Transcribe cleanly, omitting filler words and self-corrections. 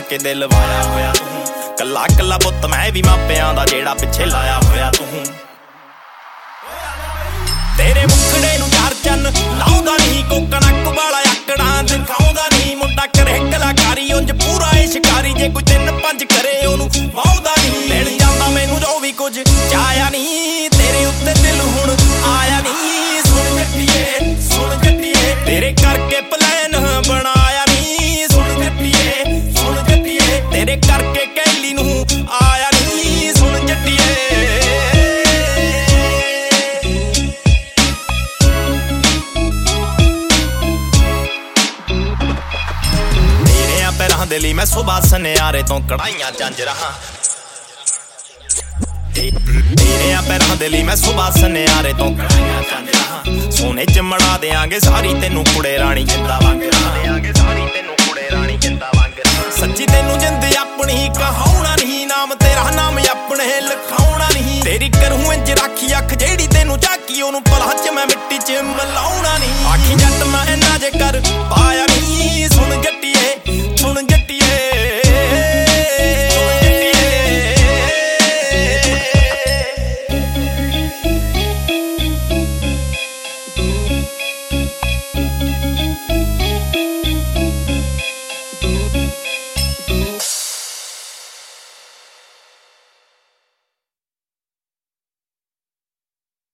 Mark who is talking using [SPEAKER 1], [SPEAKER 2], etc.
[SPEAKER 1] के दिल वाया होया तूं कला कला पुत मैं भी मापियां दा जेड़ा पिछे लाया होया तूं तेरे मुखड़े नूं चार चन्न लाउंदा नहीं कोकणक वाला आकड़ा दिखाउंदा नहीं मुंडा करे कलाकारी उंज पूरा ए शिकारी जे कोई 3-5 करे ओनू वाउंदा नहीं मिल जांदा मैनू जो भी कुछ चाया नहीं तेरे उत्ते दिल हुण आया नहीं सुन जट्टिए तेरे करके प्लान बनाया नहीं सुन जट्टिए तेरे करके कैली नूं आया नहीं सुन जट्टिए दे लई मैं सुबह सनियारे तो कढ़ाइयां जंज रहा तेरे पैरां दे लई मैं सुबह सनियारे तो कढ़ाइयां जंज रहा सोने च मड़ा देंगे सारी तेनू कुड़े रानी जिंदा वांग देंगे सारी तेनू कुड़े रानी जिंदा वांग सच्ची तेनू जिंद अपनी कहाउणा नहीं नाम तेरा नाम अपने लिखाउणा नहीं तेरी करूं इंज राखी अख जेड़ी तेनू झाकी ओनू भला च मैं मिट्टी च मिलाउणा नहीं आखी जट मैं ना जे कर पाया नहीं सुन जट्टिए